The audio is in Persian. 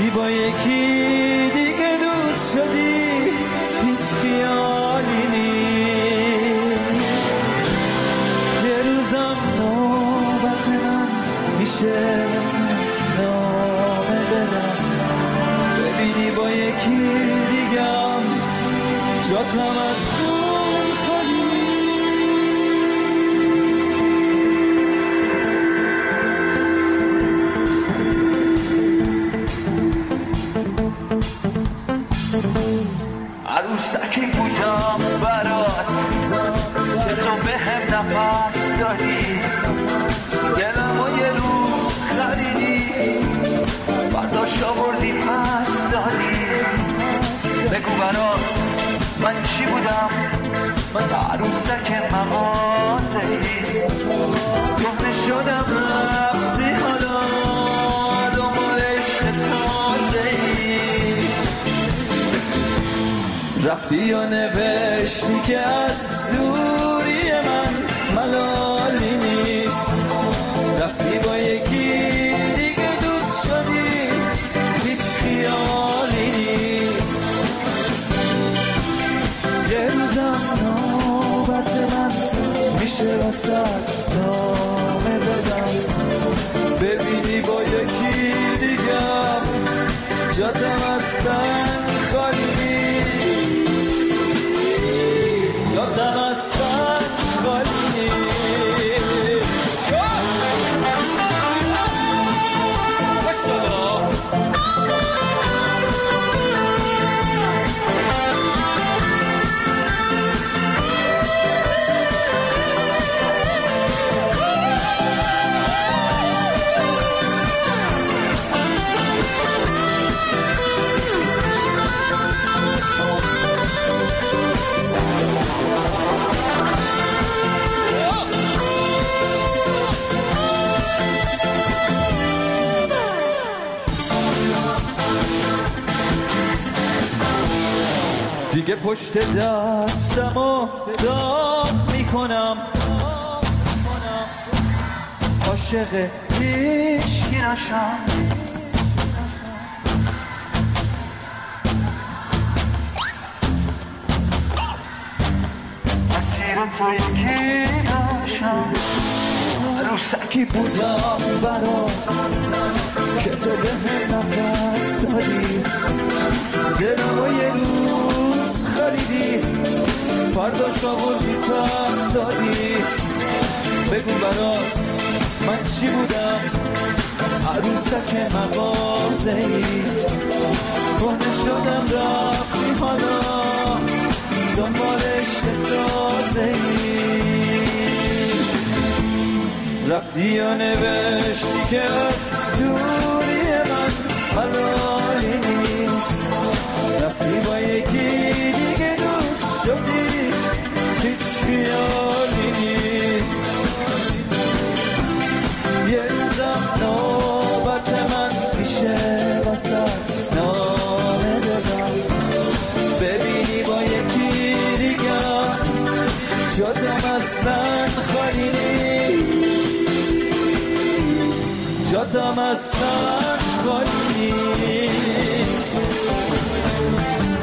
رفتی با یکی دیگه دوست شدی هیچ خیالی نیست یه روزم نوبت من میشه نامه بدم ببینی با یکی دیگم جاتم از اون خالی عروسکی بودم برات که تو به هم نفس دادی دلم و یه روز خریدی برداشت آوردی پس دادی بگو برات من چی بودم عروسک مغازه‌ای گفته شدم رفتی حالا دنبال عشق تازه‌ای رفتی یا نوشتی که از دوری من ملالی نیست رفتی با یکی دیگه دوست شدی هیچ خیالی نیست یه روزم نوبت من میشه واسه نامه بدم ببینی با یکی دیگم جاتم اصلا خالی جاتم اصلا خالی دیگه پشت دستمو داغ میکنم عاشق هیچکی نشم مسیر تو یکی نشم عروسکی بودم برات که تو به هم نفس دادی دلم و یه روز خریدی فرداش آوردی پس دادی بگو برات من چی بودم عروسک مغازه‌ای کهنه شدم رفتی حالا دنبال عشق تازه‌ای رفتی یا نوشتی که از دوری من ملالی نیست رفتی با یکی دیگه دوست شدی هیچ خیالی نیست یه روزم نوبت من میشه واسه نامه بدم ببینی با یکی دیگه جاتم اصلا خالی نیست جاتم اصلا خالی نیست